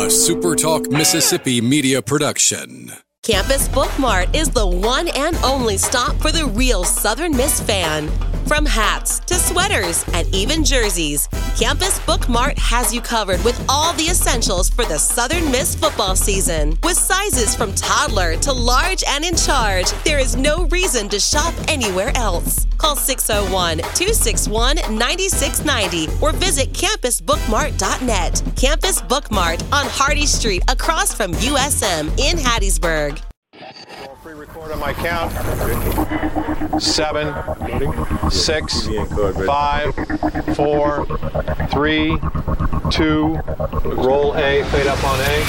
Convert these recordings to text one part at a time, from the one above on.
SuperTalk Mississippi media production. Campus Book Mart is the one and only stop for the real Southern Miss fan. From hats to sweaters and even jerseys, Campus Book Mart has you covered with all the essentials for the Southern Miss football season. With sizes from toddler to large and in charge, there is no reason to shop anywhere else. Call 601-261-9690 or visit campusbookmart.net. Campus Book Mart on Hardy Street across from USM in Hattiesburg. Free record on my count. 7, 6, 5, 4, 3, 2. Roll A, fade up on A.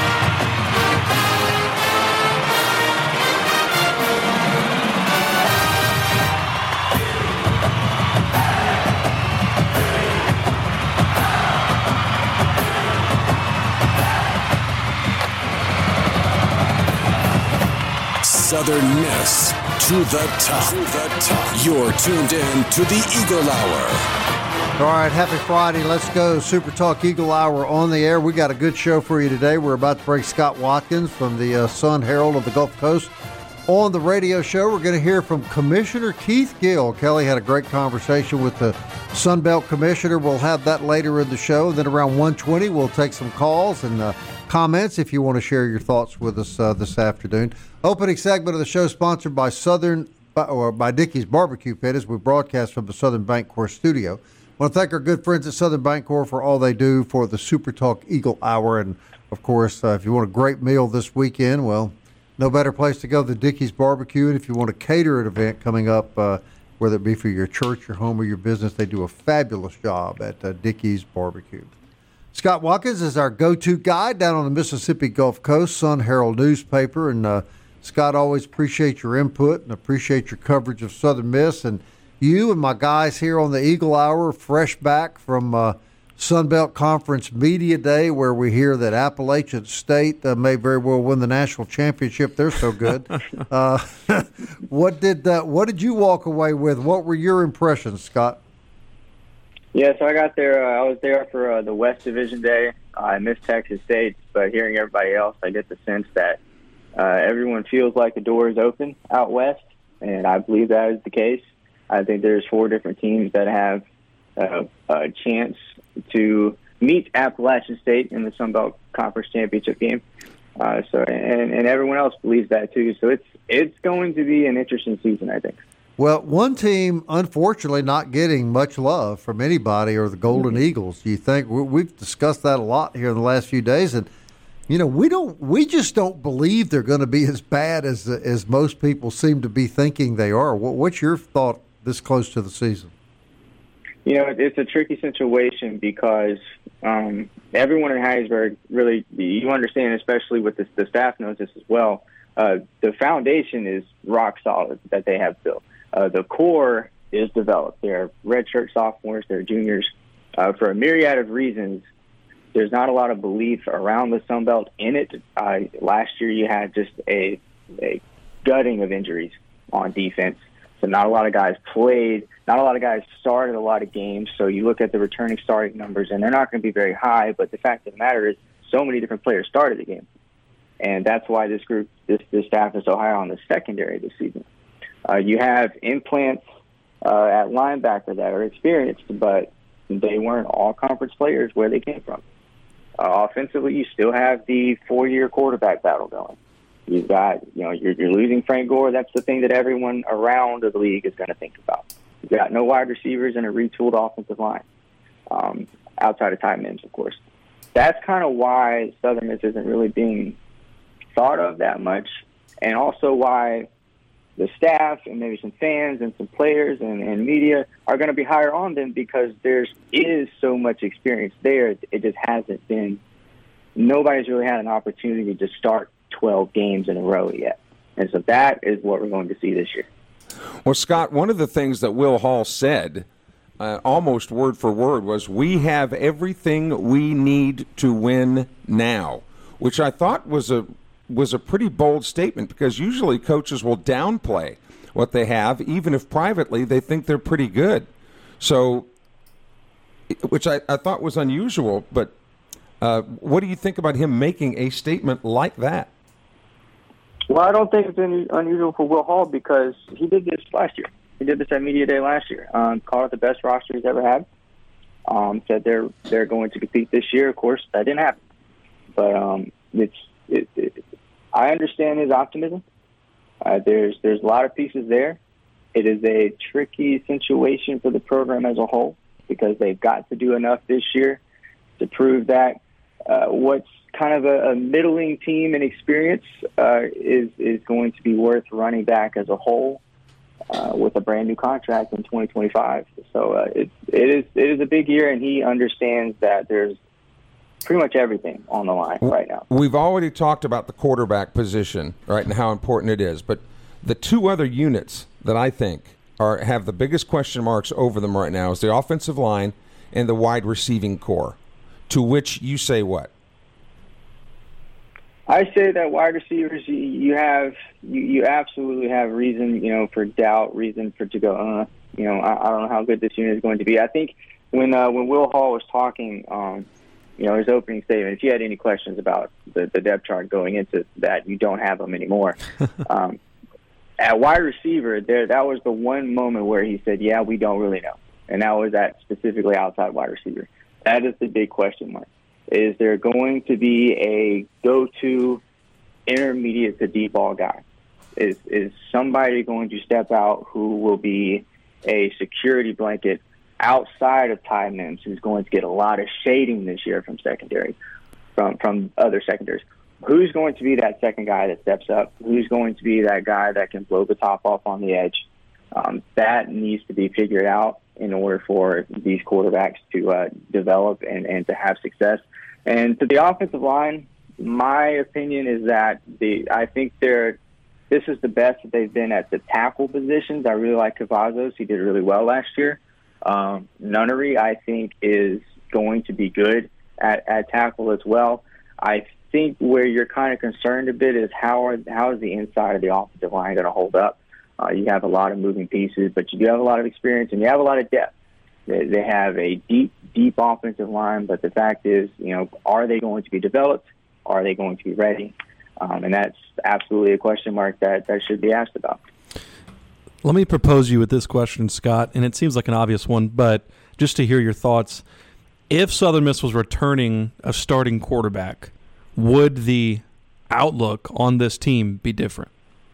Southern Miss to the top. You're tuned in to the Eagle Hour. All right, happy Friday. Let's go. Super Talk Eagle Hour on the air. We got a good show for you today. We're about to bring Scott Watkins from the Sun Herald of the Gulf Coast on the radio show. We're going to hear from Commissioner Keith Gill. Kelly had a great conversation with the Sun Belt Commissioner. We'll have that later in the show. Then around 1:20, we'll take some calls and comments if you want to share your thoughts with us this afternoon. Opening segment of the show sponsored by by Dickey's Barbecue Pit as we broadcast from the Southern Bancorp studio. I want to thank our good friends at Southern Bancorp for all they do for the Super Talk Eagle Hour. And, of course, if you want a great meal this weekend, well, no better place to go than Dickey's Barbecue. And if you want a catered event coming up, whether it be for your church, your home, or your business, they do a fabulous job at Dickey's Barbecue. Scott Watkins is our go-to guy down on the Mississippi Gulf Coast, Sun Herald newspaper. And, Scott, always appreciate your input and appreciate your coverage of Southern Miss. And you and my guys here on the Eagle Hour, fresh back from Sun Belt Conference Media Day, where we hear that Appalachian State may very well win the national championship. They're so good. What did you walk away with? What were your impressions, Scott? Yeah, so I got there. I was there for the West Division Day. I missed Texas State, but hearing everybody else, I get the sense that everyone feels like the door is open out west, and I believe that is the case. I think there's 4 different teams that have a chance to meet Appalachian State in the Sun Belt Conference Championship game. And everyone else believes that too. So it's going to be an interesting season, I think. Well, one team, unfortunately, not getting much love from anybody are the Golden Eagles. Do you think we've discussed that a lot here in the last few days, and you know we just don't believe they're going to be as bad as most people seem to be thinking they are. What's your thought this close to the season? You know, it's a tricky situation because everyone in Hattiesburg really, you understand, especially with the staff knows this as well. The foundation is rock solid that they have built. The core is developed. They're redshirt sophomores, they're juniors. For a myriad of reasons, there's not a lot of belief around the Sun Belt in it. Last year you had just a gutting of injuries on defense. So not a lot of guys played. Not a lot of guys started a lot of games. So you look at the returning starting numbers, and they're not going to be very high. But the fact of the matter is so many different players started the game. And that's why this staff is so high on the secondary this season. You have implants at linebacker that are experienced, but they weren't all conference players where they came from. Offensively, you still have the 4-year quarterback battle going. You've got, you're losing Frank Gore. That's the thing that everyone around the league is going to think about. You've got no wide receivers and a retooled offensive line, outside of tight ends, of course. That's kind of why Southern Miss isn't really being thought of that much, and also why the staff and maybe some fans and some players and media are going to be higher on them because there is so much experience there. It just hasn't been – nobody's really had an opportunity to start 12 games in a row yet. And so that is what we're going to see this year. Well, Scott, one of the things that Will Hall said, almost word for word, was we have everything we need to win now, which I thought was a pretty bold statement because usually coaches will downplay what they have, even if privately they think they're pretty good. So, which I thought was unusual, but What do you think about him making a statement like that? Well, I don't think it's unusual for Will Hall because he did this last year. He did this at Media Day last year. Called it the best roster he's ever had. Said they're going to compete this year. Of course, that didn't happen. But I understand his optimism. There's a lot of pieces there. It is a tricky situation for the program as a whole because they've got to do enough this year to prove that what's kind of a middling team in experience is going to be worth running back as a whole with a brand new contract in 2025. So it is a big year, and he understands that there's pretty much everything on the line right now. We've already talked about the quarterback position, right, and how important it is. But the two other units that I think have the biggest question marks over them right now is the offensive line and the wide receiving core, to which you say what? I say that wide receivers, you absolutely have reason, for doubt, reason for to go, I don't know how good this unit is going to be. I think when Will Hall was talking, his opening statement, if you had any questions about the depth chart going into that, you don't have them anymore. At wide receiver, that was the one moment where he said, yeah, we don't really know. And that was at specifically outside wide receiver. That is the big question mark. Is there going to be a go-to intermediate to deep ball guy? Is somebody going to step out who will be a security blanket outside of Ty Mims, who's going to get a lot of shading this year from other secondaries? Who's going to be that second guy that steps up? Who's going to be that guy that can blow the top off on the edge? That needs to be figured out in order for these quarterbacks to develop and to have success. And to the offensive line, my opinion is that I think this is the best that they've been at the tackle positions. I really like Cavazos. He did really well last year. Nunnery, I think, is going to be good at tackle as well. I think where you're kind of concerned a bit is how is the inside of the offensive line going to hold up? You have a lot of moving pieces, but you do have a lot of experience and you have a lot of depth. They have a deep offensive line, but the fact is, are they going to be developed? Are they going to be ready? And that's absolutely a question mark that should be asked about. Let me propose you with this question, Scott, and it seems like an obvious one, but just to hear your thoughts. If Southern Miss was returning a starting quarterback, would the outlook on this team be different?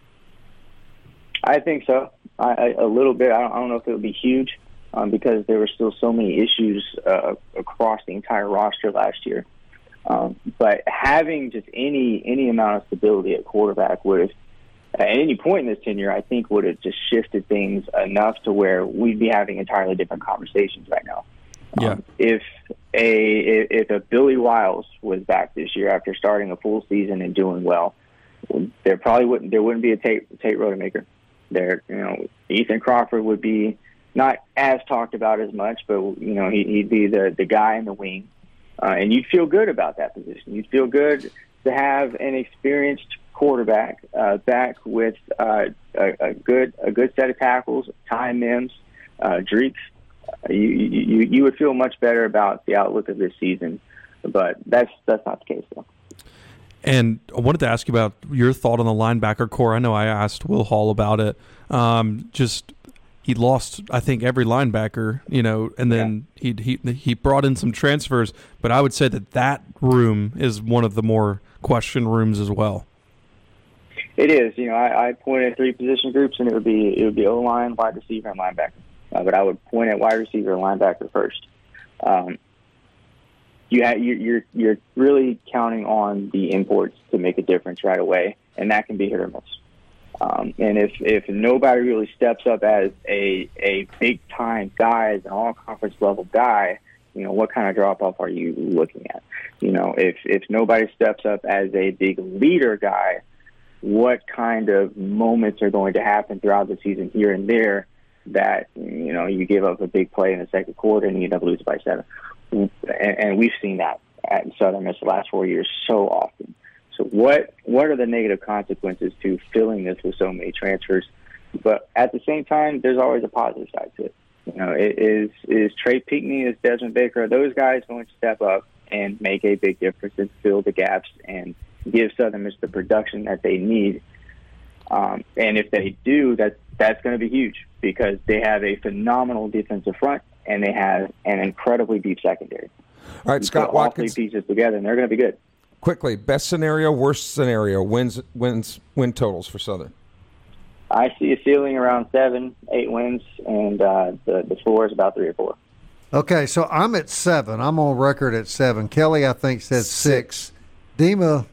I think so. A little bit. I don't know if it would be huge because there were still so many issues across the entire roster last year. But having just any amount of stability at quarterback would have, at any point in this tenure, I think would have just shifted things enough to where we'd be having entirely different conversations right now. Yeah. If a Billy Wiles was back this year after starting a full season and doing well, there wouldn't be a Tate Rodemaker. Ethan Crawford would be not as talked about as much, but he'd be the guy in the wing, and you'd feel good about that position. You'd feel good to have an experienced quarterback back with a good set of tackles. Ty Mims, Dreeks. You would feel much better about the outlook of this season, but that's not the case though. And I wanted to ask you about your thought on the linebacker core. I know I asked Will Hall about it. He lost, I think, every linebacker, and then he brought in some transfers. But I would say that room is one of the more question rooms as well. It is. I pointed at three position groups, and it would be O-line, wide receiver, and linebacker. But I would point at wide receiver and linebacker first. You're really counting on the imports to make a difference right away, and that can be hit or miss. And if nobody really steps up as a big time guy, as an all conference level guy, what kind of drop off are you looking at? If nobody steps up as a big leader guy, what kind of moments are going to happen throughout the season here and there that you give up a big play in the second quarter and you end up losing by 7? And we've seen that at Southern Miss the last 4 years so often. So what are the negative consequences to filling this with so many transfers? But at the same time, there's always a positive side to it. Is Trey Pinckney, is Desmond Baker, are those guys going to step up and make a big difference and fill the gaps and give Southern Miss the production that they need. And if they do, that's going to be huge because they have a phenomenal defensive front and they have an incredibly deep secondary. All right, Scott Watkins. All three pieces together, and they're going to be good. Quickly, best scenario, worst scenario, win totals for Southern. I see a ceiling around 7-8 wins, and the floor is about 3 or 4. Okay, so I'm at 7. I'm on record at 7. Kelly, I think, said 6. Dima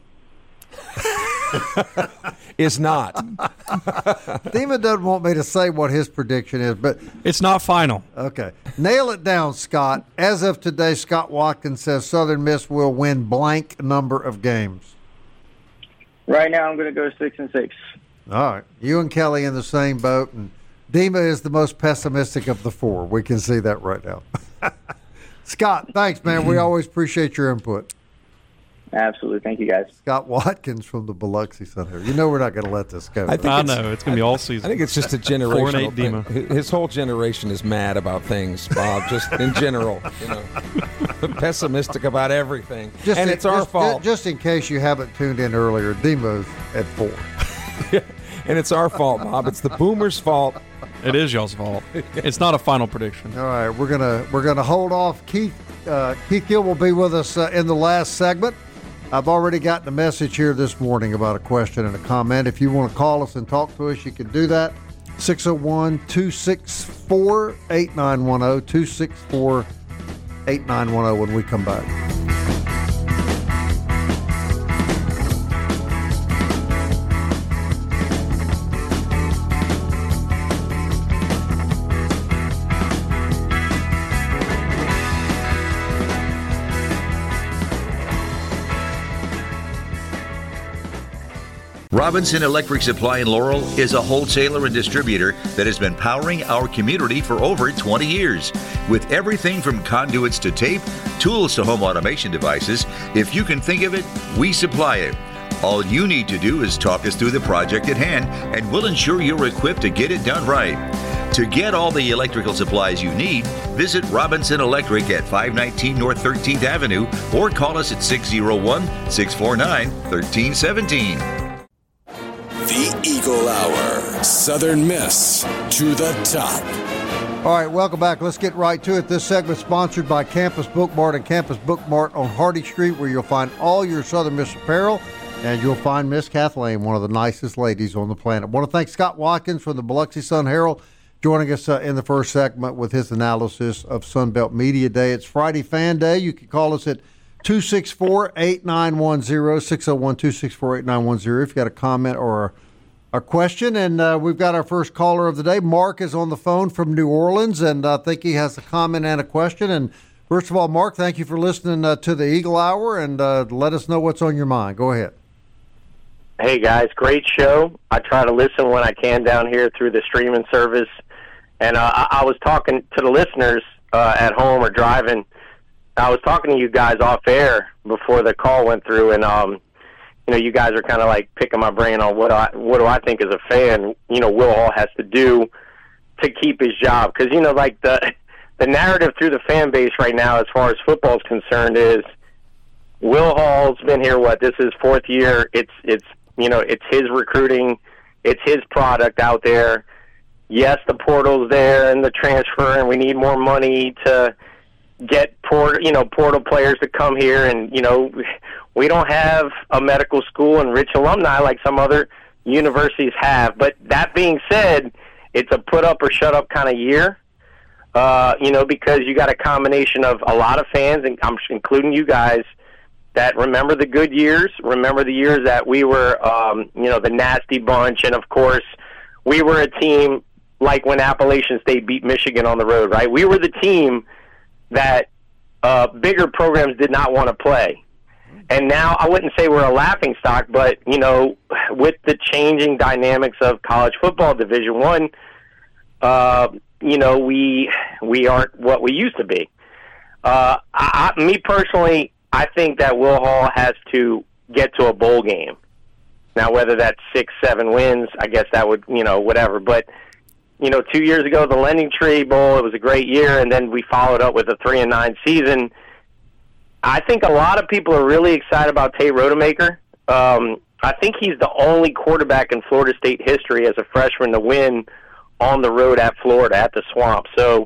is not. Dima doesn't want me to say what his prediction is, but it's not final. Okay. Nail it down, Scott. As of today, Scott Watkins says Southern Miss will win blank number of games. Right now, I'm going to go 6-6. All right. You and Kelly in the same boat, and Dima is the most pessimistic of the 4. We can see that right now. Scott, thanks, man. We always appreciate your input. Absolutely. Thank you, guys. Scott Watkins from the Biloxi Sun Herald. You know we're not going to let this go. I know. It's going to be all season. I think it's just a generational thing. His whole generation is mad about things, Bob, just in general. Pessimistic about everything. It's our fault. Just in case you haven't tuned in earlier, Demo's at 4. And it's our fault, Bob. It's the Boomers' fault. It is y'all's fault. It's not a final prediction. All right, we're gonna hold off. Keith Gill will be with us in the last segment. I've already gotten a message here this morning about a question and a comment. If you want to call us and talk to us, you can do that. 601-264-8910, 264-8910 when we come back. Robinson Electric Supply in Laurel is a wholesaler and distributor that has been powering our community for over 20 years. With everything from conduits to tape, tools to home automation devices, if you can think of it, we supply it. All you need to do is talk us through the project at hand, and we'll ensure you're equipped to get it done right. To get all the electrical supplies you need, visit Robinson Electric at 519 North 13th Avenue or call us at 601-649-1317. The Eagle Hour. Southern Miss to the top. All right, welcome back. Let's get right to it. This segment is sponsored by Campus Book Mart and Campus Book Mart on Hardy Street, where you'll find all your Southern Miss apparel, and you'll find Miss Kathleen, one of the nicest ladies on the planet. I want to thank Scott Watkins from the Biloxi Sun Herald joining us in the first segment with his analysis of Sunbelt Media Day. It's Friday Fan Day. You can call us at 264-8910, 601-264-8910 if you got a comment or a question. And we've got our first caller of the day. Mark is on the phone from New Orleans, and I think he has a comment and a question. And first of all, Mark, thank you for listening to the Eagle Hour, and let us know what's on your mind. Go ahead. Hey, guys, great show. I try to listen when I can down here through the streaming service. And I was talking to the listeners at home or driving. I was talking to you guys off air before the call went through, and you guys are kind of like picking my brain on what do I think as a fan, Will Hall has to do to keep his job. Because, like the narrative through the fan base right now as far as football is concerned is Will Hall's been here, this is 4th year. It's his recruiting. It's his product out there. Yes, the portal's there and the transfer, and we need more money to get portal players to come here. And, we don't have a medical school and rich alumni like some other universities have. But that being said, it's a put up or shut up kind of year, because you got a combination of a lot of fans, and I'm including you guys, that remember the good years, remember the years that we were, the nasty bunch. And, of course, we were a team like when Appalachian State beat Michigan on the road, right? We were the team that bigger programs did not want to play. And now I wouldn't say we're a laughing stock, but, with the changing dynamics of college football Division I, we aren't what we used to be. Me personally, I think that Will Hall has to get to a bowl game. Now, whether that's 6-7 wins, I guess that would, whatever. But, 2 years ago, the Lending Tree Bowl, it was a great year, and then we followed up with a 3-9 season. I think a lot of people are really excited about Tate Rodemaker. I think he's the only quarterback in Florida State history as a freshman to win on the road at Florida, at the Swamp. So,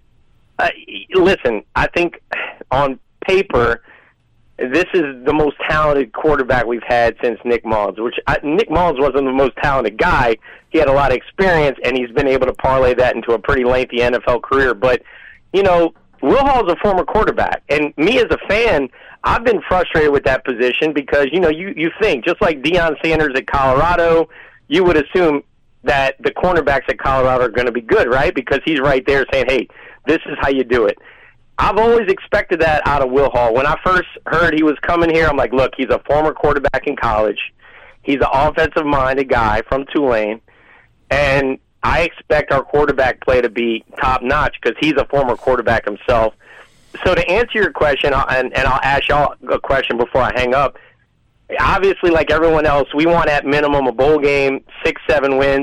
listen, I think on paper, this is the most talented quarterback we've had since Nick Mullins, Nick Mullins wasn't the most talented guy. He had a lot of experience, and he's been able to parlay that into a pretty lengthy NFL career. But, you know, Will Hall's a former quarterback, and me as a fan, I've been frustrated with that position because, you know, you think, just like Deion Sanders at Colorado, you would assume that the cornerbacks at Colorado are going to be good, right? Because he's right there saying, hey, this is how you do it. I've always expected that out of Will Hall. When I first heard he was coming here, I'm like, look, he's a former quarterback in college. He's an offensive-minded guy from Tulane, and I expect our quarterback play to be top-notch because he's a former quarterback himself. So to answer your question, and I'll ask y'all a question before I hang up, obviously, like everyone else, we want at minimum a bowl game, 6-7 wins.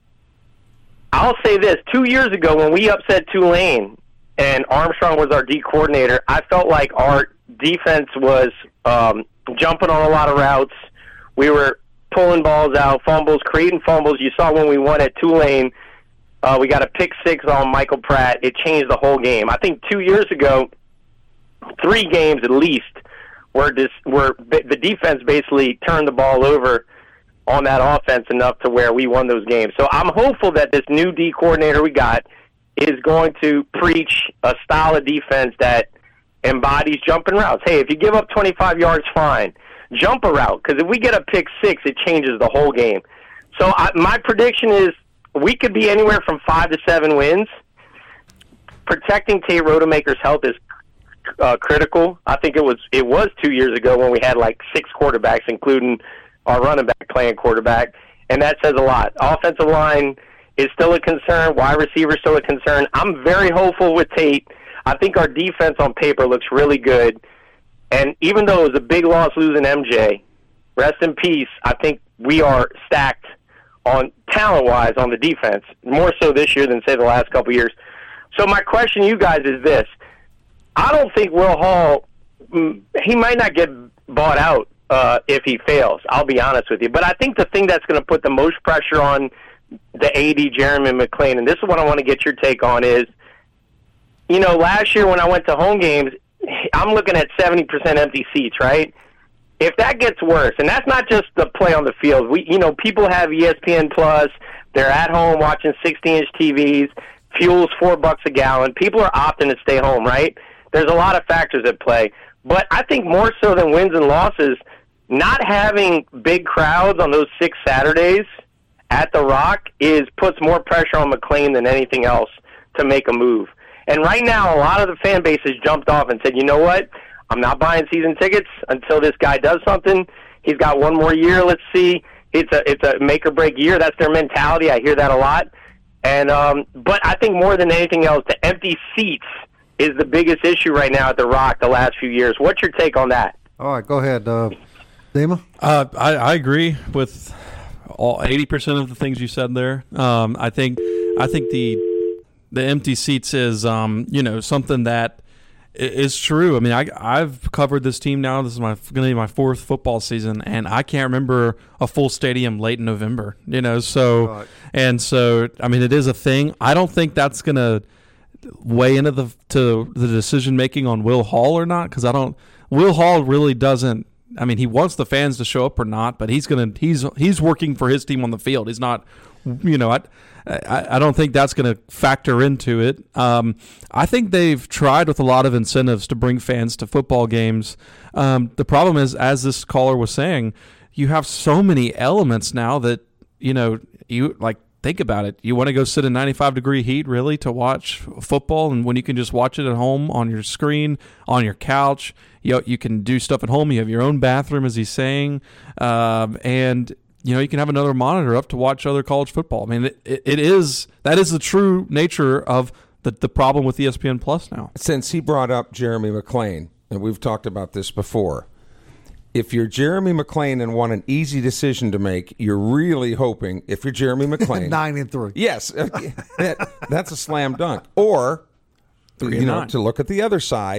I'll say this. 2 years ago when we upset Tulane and Armstrong was our D coordinator, I felt like our defense was jumping on a lot of routes. We were pulling balls out, fumbles, creating fumbles. You saw when we won at Tulane, we got a pick six on Michael Pratt. It changed the whole game. I think 2 years ago, 3 games at least, where the defense basically turned the ball over on that offense enough to where we won those games. So I'm hopeful that this new D coordinator we got is going to preach a style of defense that embodies jumping routes. Hey, if you give up 25 yards, fine. Jump a route, because if we get a pick six, it changes the whole game. So my prediction is we could be anywhere from 5 to 7 wins. Protecting Tate Rodemaker's health is critical. I think it was 2 years ago when we had like 6 quarterbacks, including our running back playing quarterback, and that says a lot. Offensive line is still a concern. Wide receiver still a concern. I'm very hopeful with Tate. I think our defense on paper looks really good. And even though it was a big loss losing MJ, rest in peace, I think we are stacked on talent-wise on the defense, more so this year than, say, the last couple of years. So my question to you guys is this. I don't think Will Hall, he might not get bought out if he fails, I'll be honest with you. But I think the thing that's going to put the most pressure on the AD, Jeremy McClain, and this is what I want to get your take on is, you know, last year when I went to home games, I'm looking at 70% empty seats, right? If that gets worse, and that's not just the play on the field. People have ESPN Plus. They're at home watching 60-inch TVs. Fuel's $4 a gallon. People are opting to stay home, right? There's a lot of factors at play. But I think more so than wins and losses, not having big crowds on those 6 Saturdays at the Rock puts more pressure on McClain than anything else to make a move. And right now, a lot of the fan base has jumped off and said, you know what? I'm not buying season tickets until this guy does something. He's got one more year. Let's see. It's a make or break year. That's their mentality. I hear that a lot. And but I think more than anything else, the empty seats is the biggest issue right now at the Rock the last few years. What's your take on that? All right, go ahead, Dima. I agree with all 80% of the things you said there. I think the empty seats is something that is true. I mean, I've covered this team now. This is going to be my 4th football season, and I can't remember a full stadium late in November. So I mean, it is a thing. I don't think that's going to weigh into the decision making on Will Hall or not, because Will Hall really doesn't. I mean, he wants the fans to show up or not, but he's working for his team on the field. He's not, I don't think that's going to factor into it. I think they've tried with a lot of incentives to bring fans to football games. The problem is, as this caller was saying, you have so many elements now that, you like, think about it. You want to go sit in 95-degree heat, really, to watch football, and when you can just watch it at home on your screen, on your couch, you can do stuff at home. You have your own bathroom, as he's saying, and you can have another monitor up to watch other college football. I mean, that is the true nature of the problem with ESPN Plus now. Since he brought up Jeremy McClain, and we've talked about this before, if you're Jeremy McClain and want an easy decision to make, you're really hoping, if you're Jeremy McClain, 9-3. Yes, that's a slam dunk. Or to look at the other side,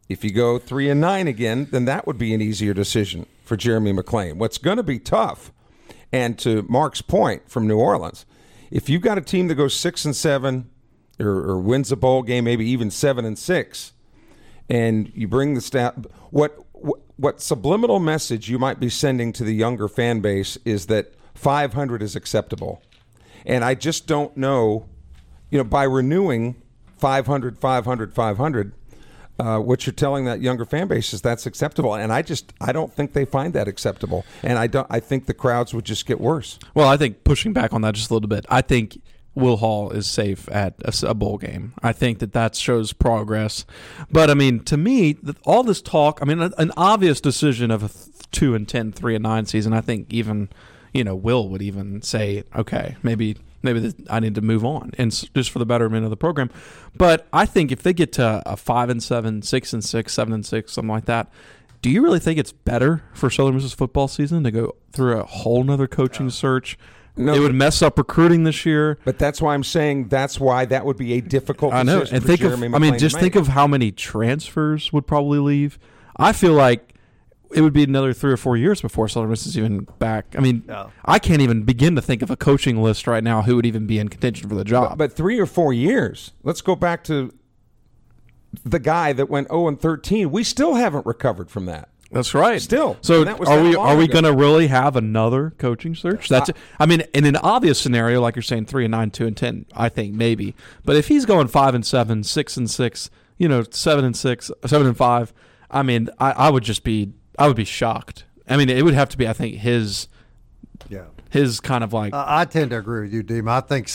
If you go 3-9 again, then that would be an easier decision for Jeremy McClain. What's going to be tough, and to Mark's point from New Orleans, if you've got a team that goes 6-7 or wins a bowl game, maybe even 7-6, and you bring the staff, what subliminal message you might be sending to the younger fan base is that 500 is acceptable. And I just don't know, by renewing 500, what you're telling that younger fan base is that's acceptable. And I don't think they find that acceptable. And I think the crowds would just get worse. Well, I think pushing back on that just a little bit, I think Will Hall is safe at a bowl game. I think that shows progress. But, I mean, to me, all this talk, I mean, an obvious decision of a 2-10, 3-9 season, I think even, Will would even say, okay, maybe I need to move on, and just for the betterment of the program. But I think if they get to a 5-7, 6-6, 7-6, something like that, do you really think it's better for Southern Miss's football season to go through a whole nother coaching search? No, it would mess up recruiting this year. But that's why I'm saying that's why that would be a difficult decision. I know. And think think of how many transfers would probably leave. I feel like it would be another 3 or 4 years before Southern Miss is even back. I mean, I can't even begin to think of a coaching list right now who would even be in contention for the job. But 3 or 4 years. Let's go back to the guy that went 0-13. We still haven't recovered from that. That's right. Still. So are we going to really have another coaching search? I mean, in an obvious scenario, like you're saying, 3-9, 2-10, I think maybe. But if he's going 5-7, 6-6, 7-6, 7-5, I mean, I would be shocked. I mean, it would have to be, I think, his kind of like. I tend to agree with you, Deem. I think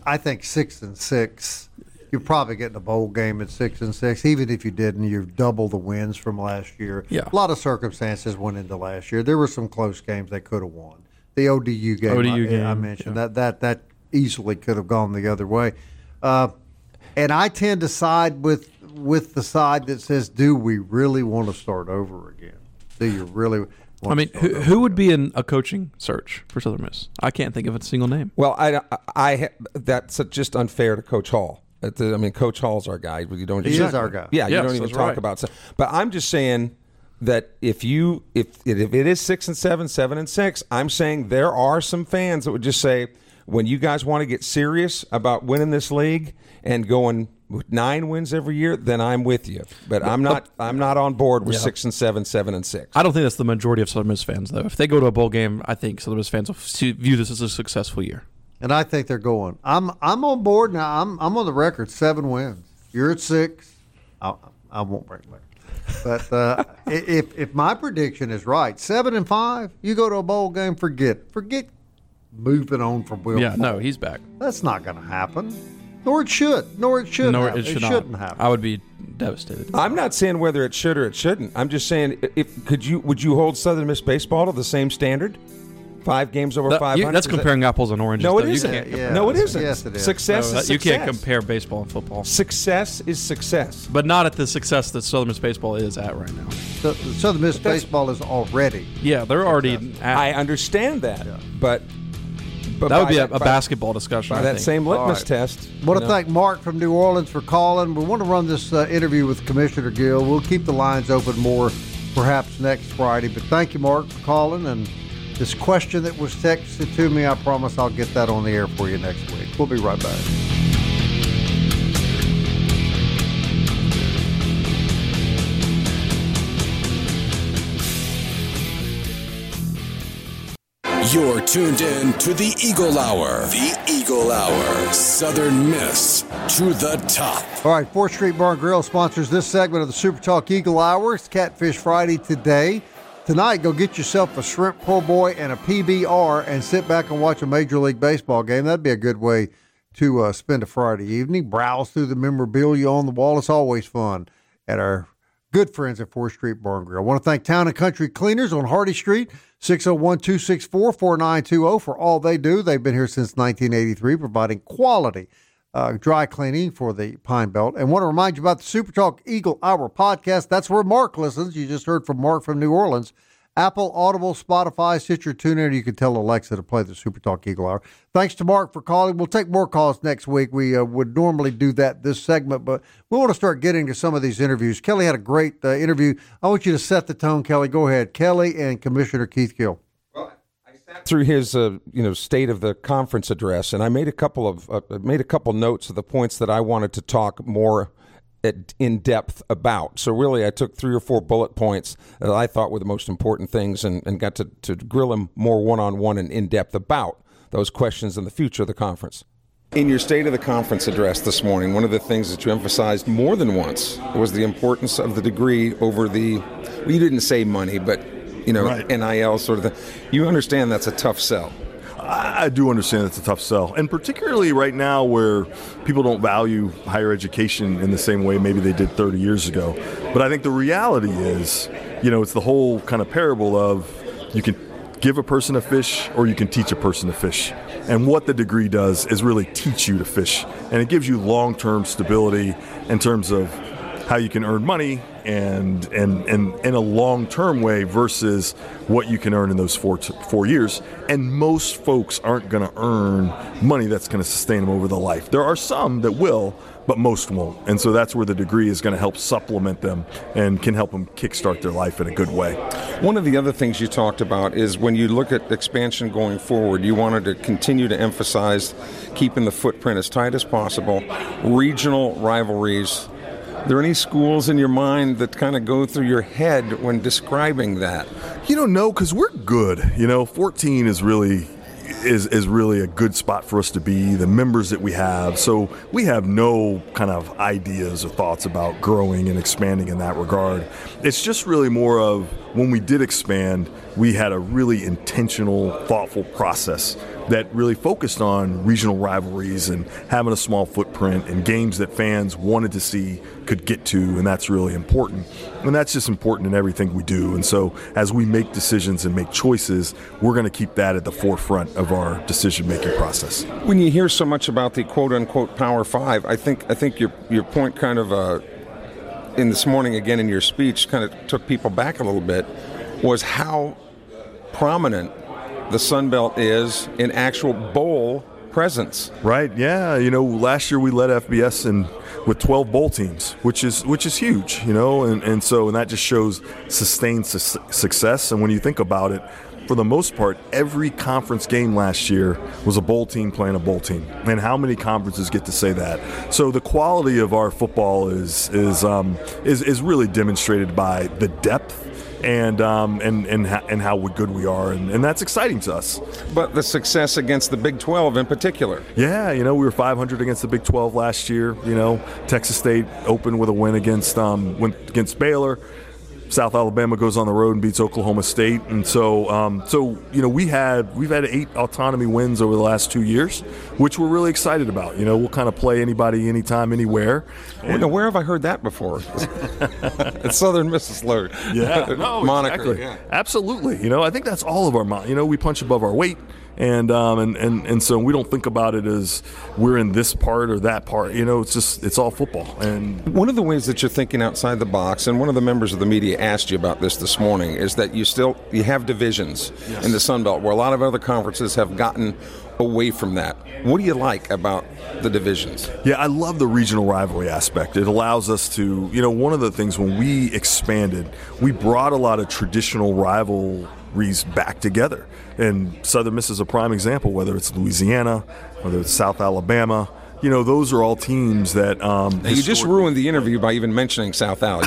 6-6. You're probably getting a bowl game at 6-6. Even if you didn't, you've double the wins from last year. Yeah. A lot of circumstances went into last year. There were some close games they could have won. The ODU game I mentioned, that easily could have gone the other way. And I tend to side with the side that says, do we really want to start over again? Do you really want I mean, who would be in a coaching search for Southern Miss? I can't think of a single name. Well, that's just unfair to Coach Hall. I mean, Coach Hall's our guy. He is our guy. Yeah, you don't even talk about it. But I'm just saying that if it is 6-7, 7-6, I'm saying there are some fans that would just say, when you guys want to get serious about winning this league and going with 9 wins every year, then I'm with you. But I'm not on board with 6-7, 7-6. I don't think that's the majority of Southern Miss fans, though. If they go to a bowl game, I think Southern Miss fans will view this as a successful year. And I think they're going. I'm on board now. I'm on the record, 7 wins. You're at 6. I won't break my. But if my prediction is right, 7-5, you go to a bowl game. Forget moving on from Will. Yeah, no, he's back. That's not going to happen. Nor it should. It shouldn't happen. I would be devastated. I'm not saying whether it should or it shouldn't. I'm just saying, would you hold Southern Miss baseball to the same standard? 5 games over 500. That's comparing apples and oranges. No, it isn't. No, it isn't. Yes, it is. Success is success. You can't compare baseball and football. Success is success. But not at the success that Southern Miss baseball is at right now. Southern Miss baseball is already. Yeah, they're already at. I understand that. Yeah. But that would be a basketball discussion. By that same litmus test. I want to thank Mark from New Orleans for calling. We want to run this interview with Commissioner Gill. We'll keep the lines open more perhaps next Friday. But thank you, Mark, for calling. And this question that was texted to me, I promise I'll get that on the air for you next week. We'll be right back. You're tuned in to the Eagle Hour. The Eagle Hour. Southern Miss to the top. All right, 4th Street Bar and Grill sponsors this segment of the Super Talk Eagle Hour. It's Catfish Friday today. Tonight, go get yourself a shrimp po' boy and a PBR and sit back and watch a Major League Baseball game. That'd be a good way to spend a Friday evening. Browse through the memorabilia on the wall. It's always fun at our good friends at 4th Street Bar and Grill. I want to thank Town & Country Cleaners on Hardy Street, 601-264-4920 for all they do. They've been here since 1983, providing quality dry cleaning for the Pine Belt. And want to remind you about the Super Talk Eagle Hour podcast. That's where Mark listens. You just heard from Mark from New Orleans. Apple, Audible, Spotify, Stitcher, TuneIn. You can tell Alexa to play the Super Talk Eagle Hour. Thanks to Mark for calling. We'll take more calls next week. We would normally do that this segment, but we want to start getting to some of these interviews. Kelly had a great interview. I want you to set the tone, Kelly. Go ahead. Kelly and Commissioner Keith Gill. Through his state of the conference address, and I made a couple notes of the points that I wanted to talk more in depth about. So really, I took 3 or 4 bullet points that I thought were the most important things, and got to grill him more one-on-one and in depth about those questions in the future of the conference. In your State of the Conference address this morning, one of the things that you emphasized more than once was the importance of the degree over the. Well, you didn't say money, but. Right. NIL sort of thing. You understand that's a tough sell. I do understand it's a tough sell, and particularly right now where people don't value higher education in the same way maybe they did 30 years ago. But I think the reality is, it's the whole kind of parable of you can give a person a fish or you can teach a person to fish. And what the degree does is really teach you to fish, and it gives you long-term stability in terms of how you can earn money and in a long-term way versus what you can earn in those 4 years. And most folks aren't going to earn money that's going to sustain them over the life. There are some that will, but most won't. And so that's where the degree is going to help supplement them and can help them kickstart their life in a good way. One of the other things you talked about is when you look at expansion going forward, you wanted to continue to emphasize keeping the footprint as tight as possible, regional rivalries. Are there any schools in your mind that kind of go through your head when describing that? No, because we're good. 14 is really a good spot for us to be, the members that we have. So we have no kind of ideas or thoughts about growing and expanding in that regard. It's just really more of when we did expand, we had a really intentional, thoughtful process that really focused on regional rivalries and having a small footprint and games that fans wanted to see could get to, and that's really important. And that's just important in everything we do. And so as we make decisions and make choices, we're going to keep that at the forefront of our decision-making process. When you hear so much about the quote-unquote Power Five, I think your point kind of in this morning, again, in your speech, kind of took people back a little bit, was how prominent the Sun Belt is in actual bowl presence. Right, yeah. Last year we led FBS with 12 bowl teams, which is huge, and that just shows sustained success. And when you think about it, for the most part, every conference game last year was a bowl team playing a bowl team. And how many conferences get to say that? So the quality of our football is really demonstrated by the depth and how good we are, and that's exciting to us. But the success against the Big 12 in particular. Yeah, we were 500 against the Big 12 last year. Texas State opened with a win against Baylor. South Alabama goes on the road and beats Oklahoma State, and so we've had 8 autonomy wins over the last 2 years, which we're really excited about. We'll kind of play anybody, anytime, anywhere. Now, where have I heard that before? At Southern Miss Load. Yeah, no, moniker. Exactly. Yeah. Absolutely. I think that's all of our. We punch above our weight. And so we don't think about it as we're in this part or that part. It's all football. And one of the ways that you're thinking outside the box, and one of the members of the media asked you about this morning, is that you have divisions in the Sun Belt where a lot of other conferences have gotten away from that. What do you like about the divisions? Yeah, I love the regional rivalry aspect. It allows us to, one of the things when we expanded, we brought a lot of traditional rivalries back together. And Southern Miss is a prime example, whether it's Louisiana, whether it's South Alabama. Those are all teams that... you just ruined the interview by even mentioning South Al,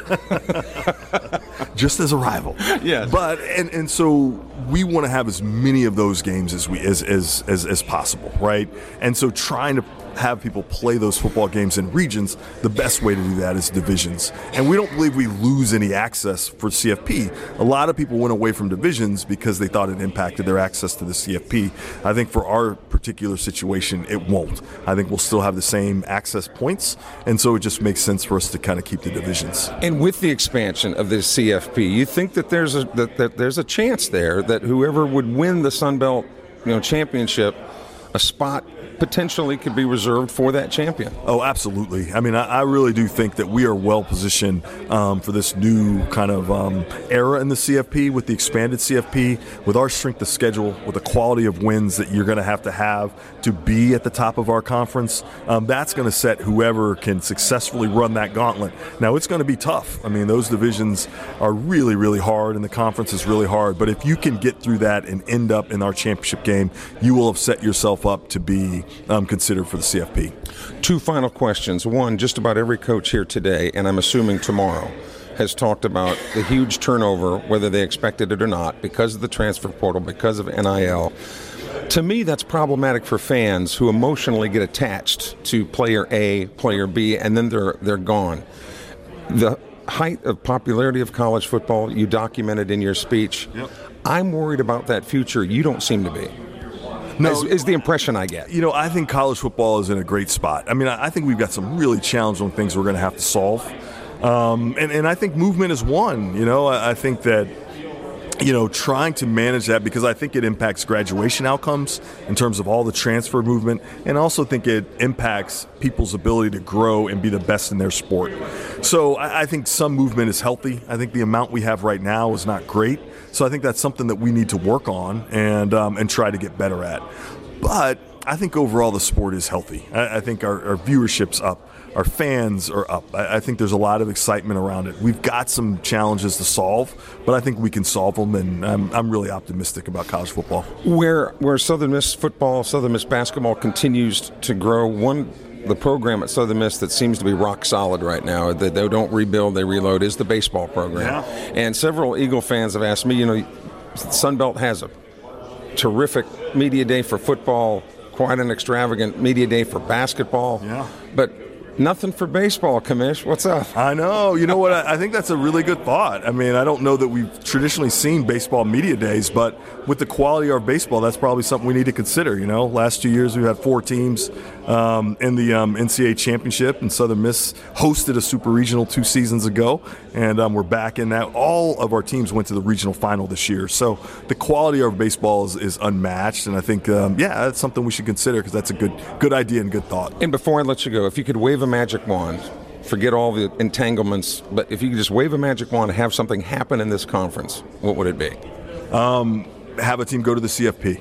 Just as a rival. Yes. But, and so we want to have as many of those games as possible, right? And so trying to have people play those football games in regions, the best way to do that is divisions. And we don't believe we lose any access for CFP. A lot of people went away from divisions because they thought it impacted their access to the CFP. I think for our particular situation, it won't. I think we'll still have the same access points, and so it just makes sense for us to kind of keep the divisions. And with the expansion of the CFP, you think that there's a chance there that whoever would win the Sun Belt championship a spot potentially could be reserved for that champion. Oh, absolutely. I mean, I really do think that we are well positioned for this new kind of era in the CFP with the expanded CFP, with our strength of schedule, with the quality of wins that you're going to have to be at the top of our conference. That's going to set whoever can successfully run that gauntlet. Now, it's going to be tough. I mean, those divisions are really, really hard, and the conference is really hard. But if you can get through that and end up in our championship game, you will have set yourself up to be considered for the CFP. 2 final questions. One, just about every coach here today, and I'm assuming tomorrow, has talked about the huge turnover, whether they expected it or not, because of the transfer portal, because of NIL. To me, that's problematic for fans who emotionally get attached to player A, player B, and then they're gone. The height of popularity of college football, you documented in your speech. Yep. I'm worried about that future. You don't seem to be. No, is the impression I get. I think college football is in a great spot. I mean, I think we've got some really challenging things we're going to have to solve. And I think movement is one. I think that, trying to manage that, because I think it impacts graduation outcomes in terms of all the transfer movement, and also think it impacts people's ability to grow and be the best in their sport. So I think some movement is healthy. I think the amount we have right now is not great. So I think that's something that we need to work on and try to get better at. But I think overall the sport is healthy. I think our viewership's up. Our fans are up. I think there's a lot of excitement around it. We've got some challenges to solve, but I think we can solve them, and I'm really optimistic about college football. Where Southern Miss football, Southern Miss basketball continues to grow, the program at Southern Miss that seems to be rock solid right now, that they don't rebuild, they reload, is the baseball program. Yeah. And several Eagle fans have asked me, Sun Belt has a terrific media day for football, quite an extravagant media day for basketball. Yeah. But nothing for baseball, Commish. What's up? I know. You know what? I think that's a really good thought. I mean, I don't know that we've traditionally seen baseball media days, but with the quality of our baseball, that's probably something we need to consider. Last 2 years we've had 4 teams in the NCAA championship, and Southern Miss hosted a super regional 2 seasons ago, and we're back in that. All of our teams went to the regional final this year, so the quality of our baseball is unmatched, and I think, that's something we should consider, because that's a good idea and good thought. And before I let you go, if you could wave a magic wand, forget all the entanglements, but if you could just wave a magic wand and have something happen in this conference, what would it be? Have a team go to the CFP.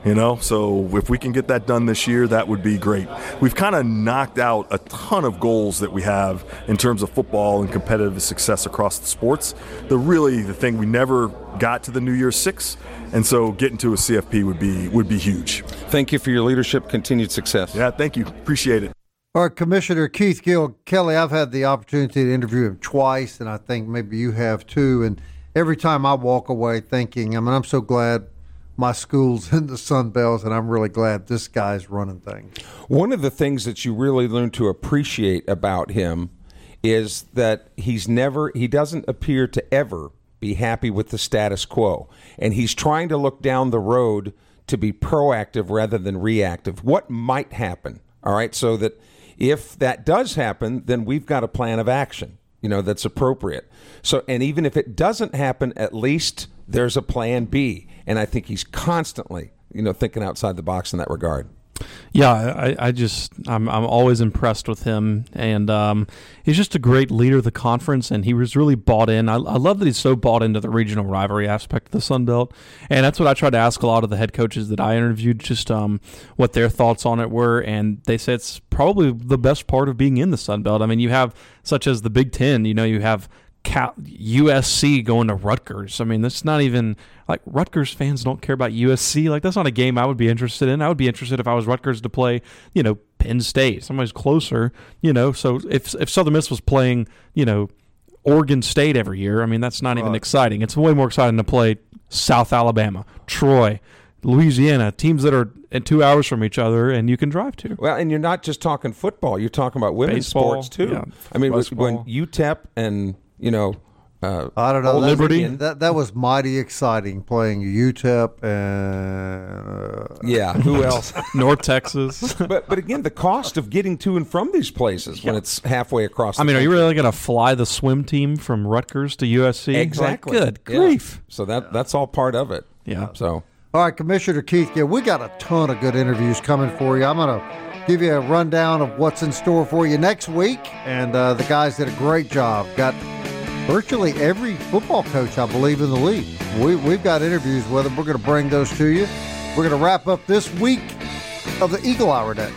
So if we can get that done this year, that would be great. We've kind of knocked out a ton of goals that we have in terms of football and competitive success across the sports. The thing we never got to the New Year's Six, and so getting to a CFP would be huge. Thank you for your leadership. Continued success. Yeah, thank you. Appreciate it. All right, Commissioner Keith Gill. Kelly, I've had the opportunity to interview him twice, and I think maybe you have too. And every time I walk away thinking, I'm so glad my school's in the Sun Belt, and I'm really glad this guy's running things. One of the things that you really learn to appreciate about him is that he doesn't appear to ever be happy with the status quo. And he's trying to look down the road to be proactive rather than reactive. What might happen? All right, so that if that does happen, then we've got a plan of action, that's appropriate. So, and even if it doesn't happen, at least there's a plan B. And I think he's constantly, thinking outside the box in that regard. Yeah, I'm always impressed with him, and he's just a great leader of the conference, and he was really bought in. I love that he's so bought into the regional rivalry aspect of the Sun Belt, and that's what I tried to ask a lot of the head coaches that I interviewed, just what their thoughts on it were, and they said it's probably the best part of being in the Sun Belt. I mean, you have, such as the Big Ten, you have USC going to Rutgers. I mean, that's not even like Rutgers fans don't care about USC. Like, that's not a game I would be interested in. I would be interested if I was Rutgers to play, Penn State. Somebody's closer, So if Southern Miss was playing, Oregon State every year, I mean, that's not even exciting. It's way more exciting to play South Alabama, Troy, Louisiana, teams that are 2 hours from each other and you can drive to. Well, and you're not just talking football. You're talking about women's sports, too. Yeah, I mean, when UTEP and I don't know. Liberty. That was mighty exciting playing UTEP and who else? North Texas. But again, the cost of getting to and from these places when it's halfway across. Are you really going to fly the swim team from Rutgers to USC? Exactly. Good grief. So that's all part of it. Yeah. So. All right, Commissioner Keith Gill, we got a ton of good interviews coming for you. I'm going to give you a rundown of what's in store for you next week. And the guys did a great job. Got virtually every football coach, I believe, in the league. We've got interviews with them. We're going to bring those to you. We're going to wrap up this week of the Eagle Hour Day.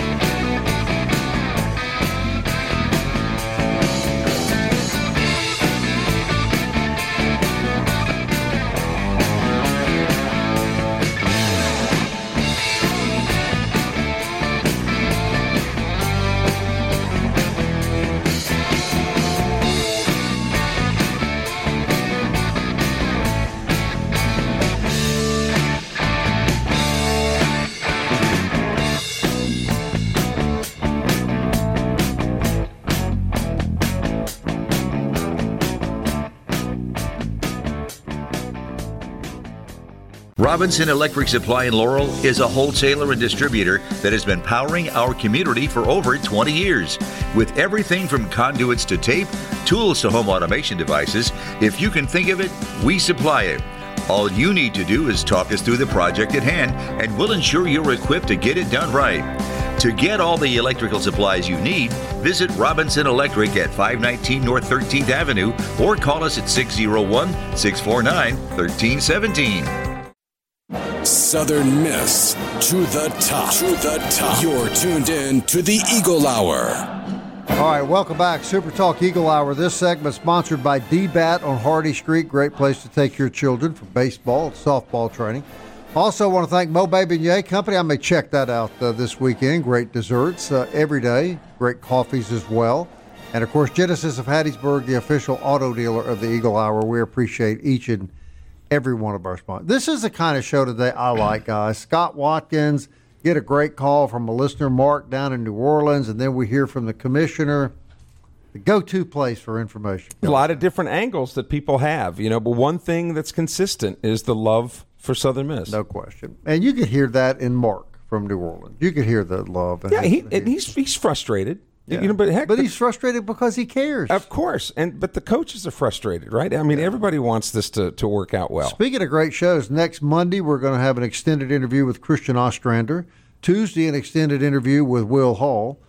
Robinson Electric Supply in Laurel is a wholesaler and distributor that has been powering our community for over 20 years. With everything from conduits to tape, tools to home automation devices, if you can think of it, we supply it. All you need to do is talk us through the project at hand, and we'll ensure you're equipped to get it done right. To get all the electrical supplies you need, visit Robinson Electric at 519 North 13th Avenue or call us at 601-649-1317. Southern Miss to the top. To the top. You're tuned in to the Eagle Hour. All right, welcome back. Super Talk Eagle Hour. This segment sponsored by D-Bat on Hardy Street. Great place to take your children for baseball, softball training. Also want to thank Mo Beignet Company. I may check that out this weekend. Great desserts every day. Great coffees as well. And, of course, Genesis of Hattiesburg, the official auto dealer of the Eagle Hour. We appreciate each and every one of our sponsors. This is the kind of show today I like, guys. Scott Watkins, get a great call from a listener, Mark, down in New Orleans, and then we hear from the commissioner, the go-to place for information. A lot of different angles that people have, but one thing that's consistent is the love for Southern Miss. No question. And you could hear that in Mark from New Orleans. You could hear the love. And he's frustrated. Yeah. But he's frustrated because he cares. Of course. But the coaches are frustrated, right? I mean, everybody wants this to work out well. Speaking of great shows, next Monday we're going to have an extended interview with Christian Ostrander. Tuesday, an extended interview with Will Hall.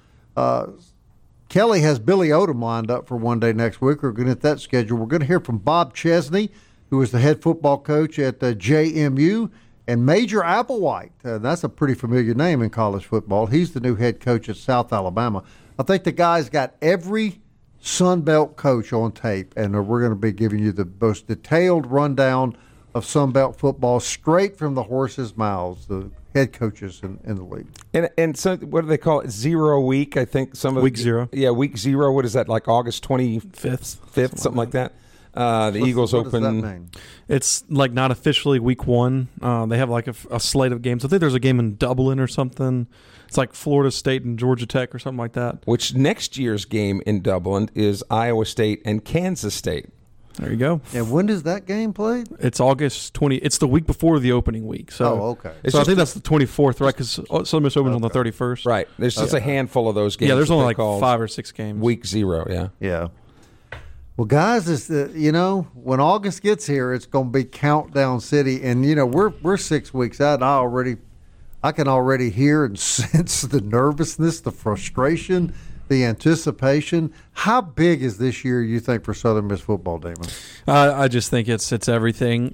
Kelly has Billy Odom lined up for one day next week. We're going to hit that schedule. We're going to hear from Bob Chesney, who is the head football coach at JMU, and Major Applewhite. That's a pretty familiar name in college football. He's the new head coach at South Alabama. I think the guy's got every Sun Belt coach on tape, and we're going to be giving you the most detailed rundown of Sun Belt football straight from the horses' mouths, the head coaches in the league. And so what do they call it? 0 week, I think. Week 0. Yeah, week 0. What is that, like August 25th, something like that? The Eagles open. What does that mean? It's like not officially week 1. They have like a slate of games. I think there's a game in Dublin or something. It's like Florida State and Georgia Tech or something like that. Which next year's game in Dublin is Iowa State and Kansas State. There you go. And when does that game play? It's August 20. It's the week before the opening week. So, okay. So I think that's the 24th, right? Because Southern Miss opens on the 31st. Right. There's just a handful of those games. Yeah, there's only like 5 or 6 games. Week 0, yeah. Yeah. Well, guys, when August gets here, it's going to be countdown city, and we're 6 weeks out. And I can already hear and sense the nervousness, the frustration, the anticipation. How big is this year, you think, for Southern Miss football, Damon? I just think it's everything.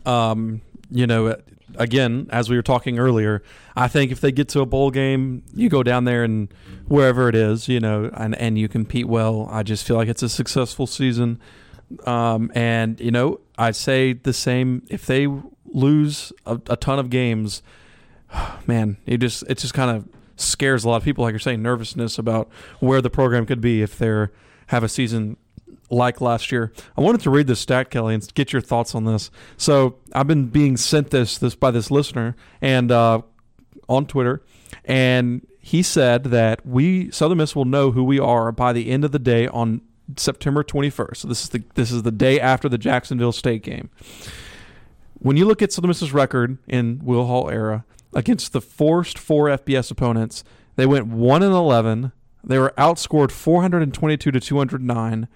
Again, as we were talking earlier, I think if they get to a bowl game, you go down there and wherever it is, and you compete well, I just feel like it's a successful season. And I say the same. If they lose a ton of games, man, it just kind of scares a lot of people, like you're saying, nervousness about where the program could be if they have a season like last year. I wanted to read this stat, Kelly, and get your thoughts on this. So I've been being sent this by this listener and on Twitter, and he said that Southern Miss will know who we are by the end of the day on September 21st. So this is the day after the Jacksonville State game. When you look at Southern Miss's record in Will Hall era against the first 4 FBS opponents, they went 1-11. They were outscored 422 to 209.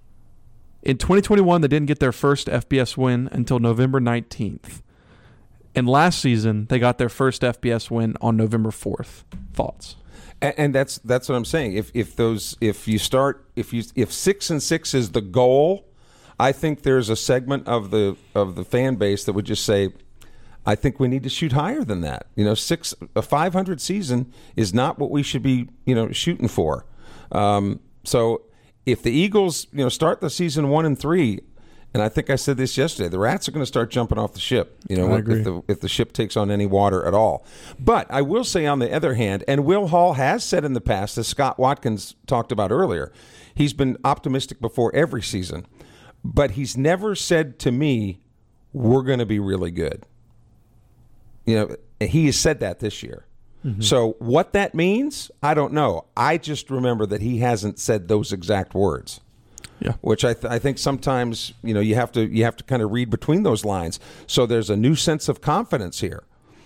In 2021, they didn't get their first FBS win until November 19th. And last season, they got their first FBS win on November 4th. Thoughts? And that's what I'm saying. If 6-6 is the goal, I think there's a segment of the fan base that would just say, I think we need to shoot higher than that. A 500 season is not what we should be shooting for. So if the Eagles start the season 1-3, and I think I said this yesterday, the Rats are going to start jumping off the ship. I agree. If the ship takes on any water at all. But I will say, on the other hand, and Will Hall has said in the past, as Scott Watkins talked about earlier, he's been optimistic before every season, but he's never said to me, "We're going to be really good." He has said that this year. Mm-hmm. So what that means, I don't know. I just remember that he hasn't said those exact words. Yeah, which I think sometimes you have to kind of read between those lines. So there's a new sense of confidence here,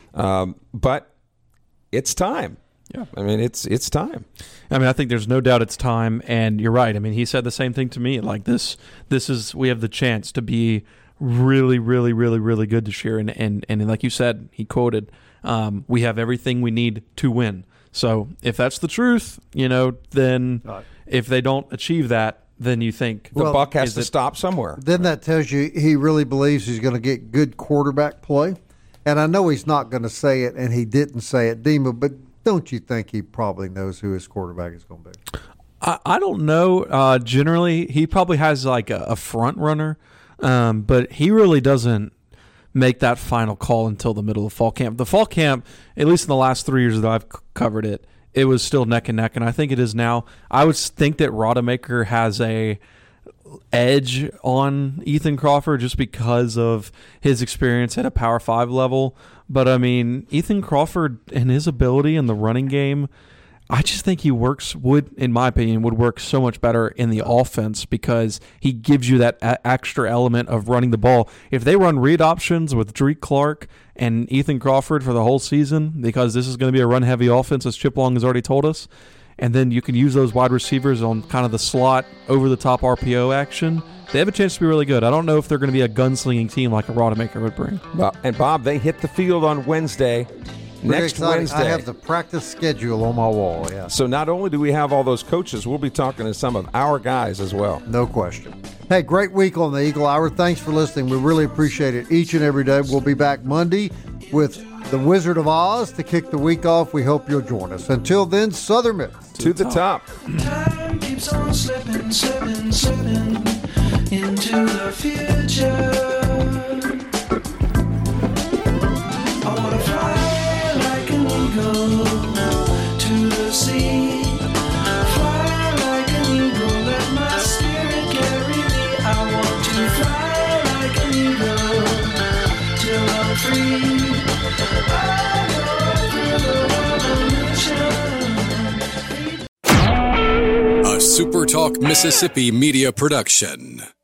but it's time. Yeah, I mean it's time. I mean, I think there's no doubt it's time, and you're right. I mean, he said the same thing to me. Like this is, we have the chance to be really, really, really, really good this year, and like you said, he quoted, we have everything we need to win. So if that's the truth, then if they don't achieve that, then you think the buck has to stop somewhere. Then that tells you he really believes he's going to get good quarterback play. And I know he's not going to say it, and he didn't say it, Dima, but don't you think he probably knows who his quarterback is going to be? I don't know. Generally, he probably has like a front runner, but he really doesn't make that final call until the middle of fall camp. The fall camp, at least in the last 3 years that I've covered it, it was still neck and neck, and I think it is now. I would think that Rodemaker has a edge on Ethan Crawford just because of his experience at a Power 5 level. But, I mean, Ethan Crawford and his ability in the running game, I just think he in my opinion, would work so much better in the offense because he gives you that extra element of running the ball. If they run read options with Drake Clark and Ethan Crawford for the whole season, because this is going to be a run-heavy offense, as Chip Long has already told us, and then you can use those wide receivers on kind of the slot over-the-top RPO action, they have a chance to be really good. I don't know if they're going to be a gunslinging team like a Rodemaker would bring. Well, and Bob, they hit the field on Wednesday. Next Wednesday. I have the practice schedule on my wall, yeah. So not only do we have all those coaches, we'll be talking to some of our guys as well. No question. Hey, great week on the Eagle Hour. Thanks for listening. We really appreciate it each and every day. We'll be back Monday with the Wizard of Oz to kick the week off. We hope you'll join us. Until then, Southern Miss. To the top. Time keeps on slipping, slipping, slipping into the future. I want to fly like an eagle to the sea. Fly like an eagle, let my spirit carry me. I want to fly like an eagle till I'm free. I go through the revolution. A SuperTalk Mississippi media production.